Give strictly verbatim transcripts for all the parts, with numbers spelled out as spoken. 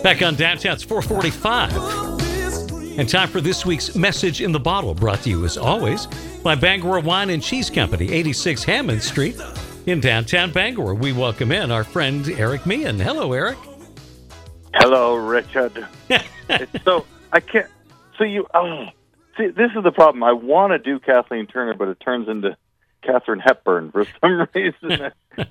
Back on Downtown, it's four forty-five. And time for this week's Message in the Bottle, brought to you, as always, by Bangor Wine and Cheese Company, eighty-six Hammond Street in downtown Bangor. We welcome in our friend Eric Meehan. Hello, Eric. Hello, Richard. It's so, I can't, so you, oh, see, this is the problem. I want to do Kathleen Turner, but it turns into Katharine Hepburn for some reason.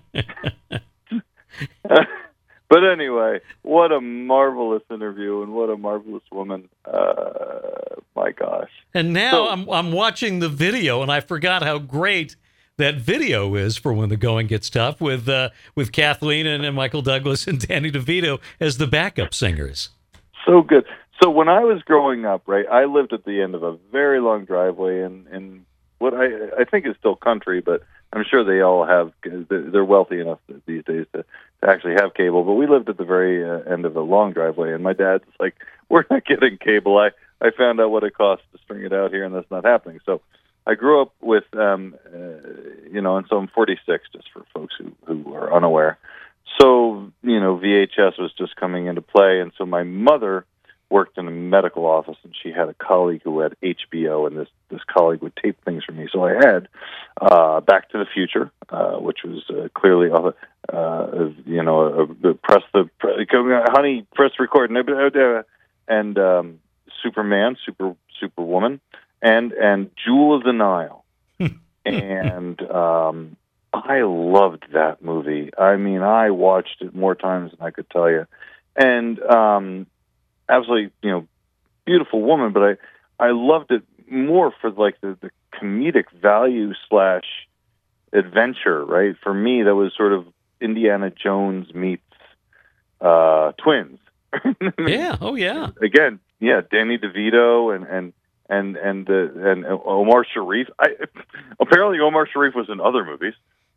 But anyway, what a marvelous interview and what a marvelous woman. Uh, my gosh. And now so, I'm I'm watching the video, and I forgot how great that video is for when the going gets tough with uh, with Kathleen and, and Michael Douglas and Danny DeVito as the backup singers. So good. So when I was growing up, right, I lived at the end of a very long driveway in, in what I, I think is still country, but I'm sure they all have, they're wealthy enough these days to, to actually have cable. But we lived at the very uh, end of a long driveway, and my dad's like, we're not getting cable. I, I found out what it costs to string it out here, and that's not happening. So I grew up with, um, uh, you know, and so I'm forty-six, just for folks who, who are unaware. So, you know, V H S was just coming into play, and so my mother worked in a medical office, and she had a colleague who had H B O, and this, this colleague would tape things for me. So I had uh, Back to the Future, uh, which was uh, clearly, uh, uh, you know, uh, uh, press the, honey, press record, and um, Superman, Super Superwoman, and, and Jewel of the Nile. And um, I loved that movie. I mean, I watched it more times than I could tell you. And, um, absolutely, you know, beautiful woman, but I, I loved it more for like the, the comedic value slash adventure, right? For me, that was sort of Indiana Jones meets uh, Twins. Yeah. Oh, yeah. Again, yeah, Danny DeVito and and and and uh, and Omar Sharif. I, apparently, Omar Sharif was in other movies.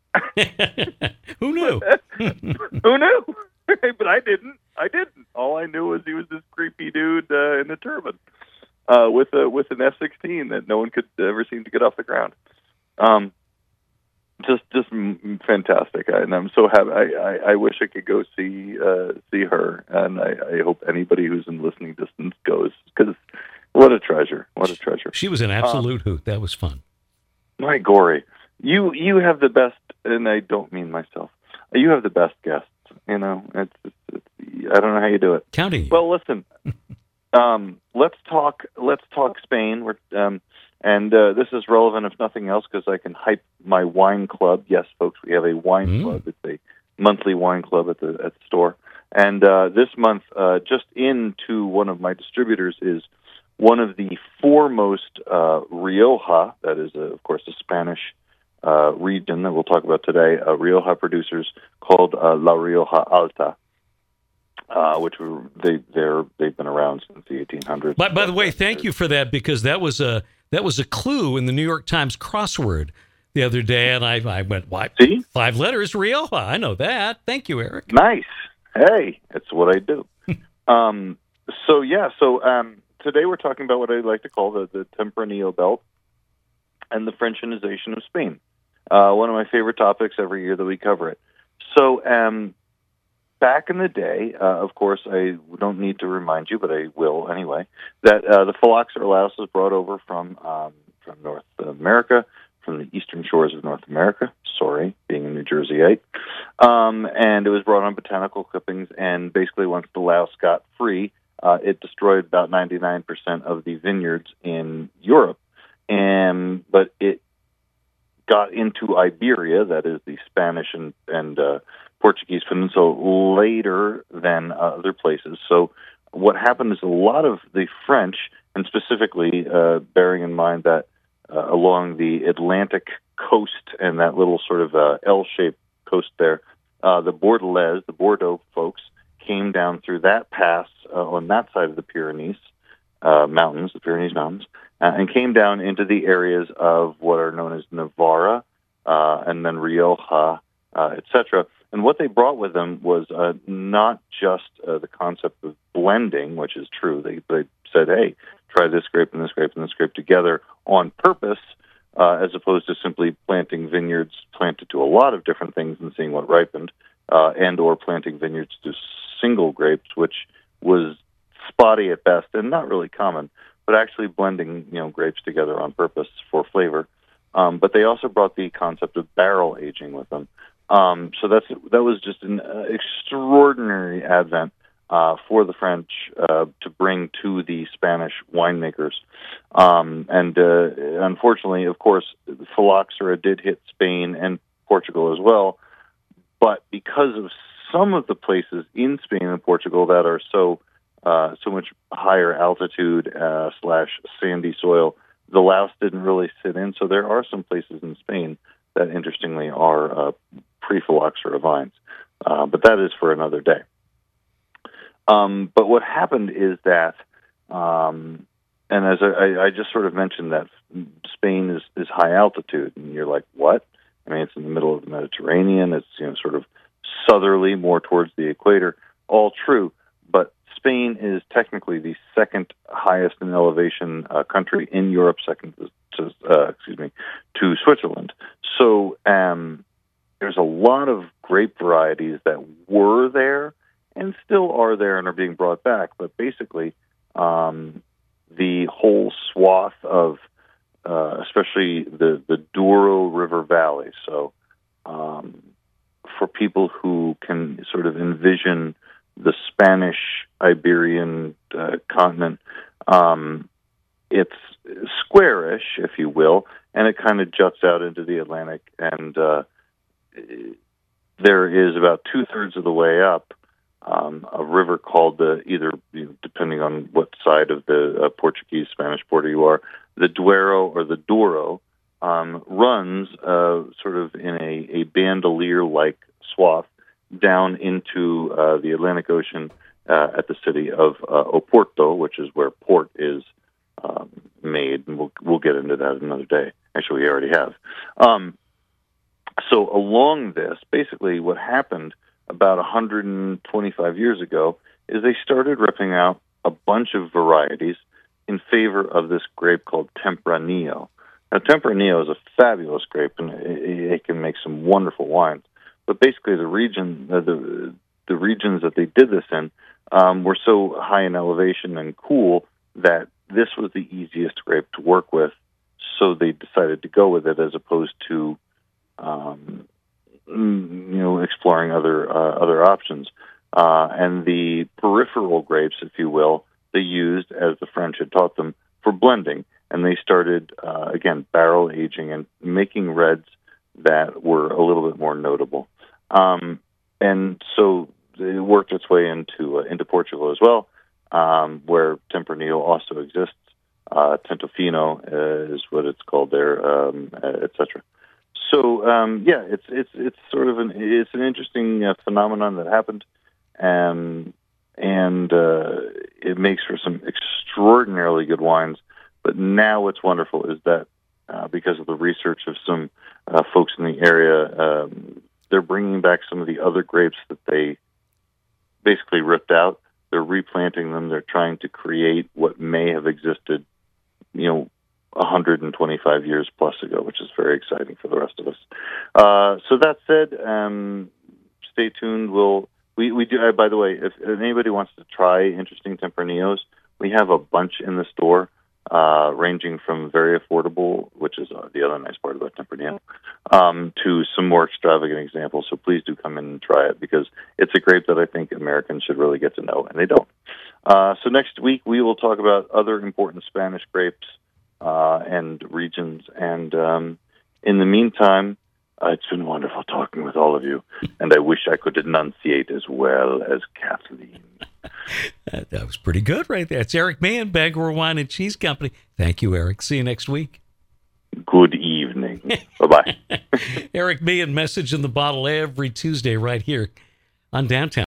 Who knew? Who knew? But I didn't. I didn't. All I knew was he was this creepy dude uh, in a turban uh, with a with an F sixteen that no one could ever seem to get off the ground. Um, just just fantastic, and I'm so happy. I, I, I wish I could go see uh, see her, and I, I hope anybody who's in listening distance goes, because what a treasure! What a treasure! She was an absolute um, hoot. That was fun. My gory, you you have the best, and I don't mean myself. You have the best guests. You know, it's, it's, it's, I don't know how you do it. Counting you. Well, listen, um, let's talk. Let's talk Spain. We're, um, and uh, this is relevant, if nothing else, because I can hype my wine club. Yes, folks, we have a wine mm. club. It's a monthly wine club at the at the store. And uh, this month, uh, just into one of my distributors is one of the foremost uh, Rioja. That is, uh, of course, a Spanish Uh, region that we'll talk about today, uh, Rioja producers called uh, La Rioja Alta, uh, which were, they they're they've been around since the eighteen hundreds. By, by the way, thank you for that, because that was a that was a clue in the New York Times crossword the other day, and I I went, why? See? Five letters, Rioja. I know that. Thank you, Eric. Nice. Hey, that's what I do. um, so yeah, so um, today we're talking about what I like to call the the Tempranillo Belt and the Frenchanization of Spain. Uh, one of my favorite topics every year that we cover it. So um, back in the day, uh, of course, I don't need to remind you, but I will anyway, that uh, the phylloxera louse was brought over from um, from North America, from the eastern shores of North America. Sorry, being a New Jerseyite. Um, and it was brought on botanical clippings, and basically once the louse got free, uh, it destroyed about ninety-nine percent of the vineyards in Europe. And but it got into Iberia, that is the Spanish and, and uh, Portuguese peninsula, later than uh, other places. So what happened is a lot of the French, and specifically uh, bearing in mind that uh, along the Atlantic coast and that little sort of uh, L-shaped coast there, uh, the Bordelais, the Bordeaux folks, came down through that pass uh, on that side of the Pyrenees uh, Mountains, the Pyrenees Mountains, Uh, and came down into the areas of what are known as Navarra, uh, and then Rioja, uh, et cetera. And what they brought with them was uh, not just uh, the concept of blending, which is true. They, they said, hey, try this grape and this grape and this grape together on purpose, uh, as opposed to simply planting vineyards planted to a lot of different things and seeing what ripened, uh, and or planting vineyards to single grapes, which was spotty at best and not really common, but actually blending, you know, grapes together on purpose for flavor. Um, but they also brought the concept of barrel aging with them. Um, so that's that was just an uh, extraordinary advent uh, for the French uh, to bring to the Spanish winemakers. Um, and uh, unfortunately, of course, phylloxera did hit Spain and Portugal as well. But because of some of the places in Spain and Portugal that are so uh, so much higher altitude uh, slash sandy soil, the louse didn't really sit in. So there are some places in Spain that, interestingly, are uh, pre-phylloxera vines. Uh, but that is for another day. Um, but what happened is that, um, and as I, I just sort of mentioned, that Spain is, is high altitude, and you're like, what? I mean, it's in the middle of the Mediterranean. It's, you know, sort of southerly, more towards the equator. All true, but Spain is technically the second highest in elevation uh, country in Europe, second to uh, excuse me to Switzerland. So um, there's a lot of grape varieties that were there and still are there and are being brought back. But basically, um, the whole swath of, uh, especially the, the Douro River Valley. So um, for people who can sort of envision the Spanish Iberian uh, continent, um, it's squarish, if you will, and it kind of juts out into the Atlantic. And uh, there is about two-thirds of the way up Um, a river called the, either, you know, depending on what side of the uh, Portuguese, Spanish border you are, the Duero or the Douro, um, runs uh, sort of in a, a bandolier-like swath down into uh, the Atlantic Ocean uh, at the city of uh, Oporto, which is where port is um, made, and we'll, we'll get into that another day. Actually, we already have. Um, so along this, basically what happened about one hundred twenty-five years ago is they started ripping out a bunch of varieties in favor of this grape called Tempranillo. Now, Tempranillo is a fabulous grape, and it, it can make some wonderful wines. But basically, the region, uh, the the regions that they did this in, um, were so high in elevation and cool that this was the easiest grape to work with. So they decided to go with it as opposed to um, you know, exploring other uh, other options. Uh, and the peripheral grapes, if you will, they used, as the French had taught them, for blending. And they started, uh, again, barrel aging and making reds that were a little bit more notable. Um, and so it worked its way into uh, into Portugal as well, um, where Tempranillo also exists. Uh, Tentofino uh, is what it's called there, um, et cetera. So um, yeah, it's it's it's sort of an it's an interesting uh, phenomenon that happened, and and uh, it makes for some extraordinarily good wines. But now what's wonderful is that uh, because of the research of some uh, folks in the area, um, they're bringing back some of the other grapes that they basically ripped out. They're replanting them. They're trying to create what may have existed, you know, one hundred twenty-five years plus ago, which is very exciting for the rest of us. Uh, so that said, um, stay tuned. We'll, we, we do, uh, by the way, if, if anybody wants to try interesting Tempranillos, we have a bunch in the store, uh, ranging from very affordable, which is uh, the other nice part about Tempranillo, um, to some more extravagant examples. So please do come in and try it, because it's a grape that I think Americans should really get to know, and they don't. Uh, so next week we will talk about other important Spanish grapes Uh, and regions. And um, in the meantime, uh, it's been wonderful talking with all of you, and I wish I could enunciate as well as Kathleen. that, that was pretty good right there. It's Eric Meehan, Bangor Wine and Cheese Company. Thank you, Eric. See you next week. Good evening. Bye-bye. Eric Meehan, Message in the Bottle, every Tuesday right here on Downtown.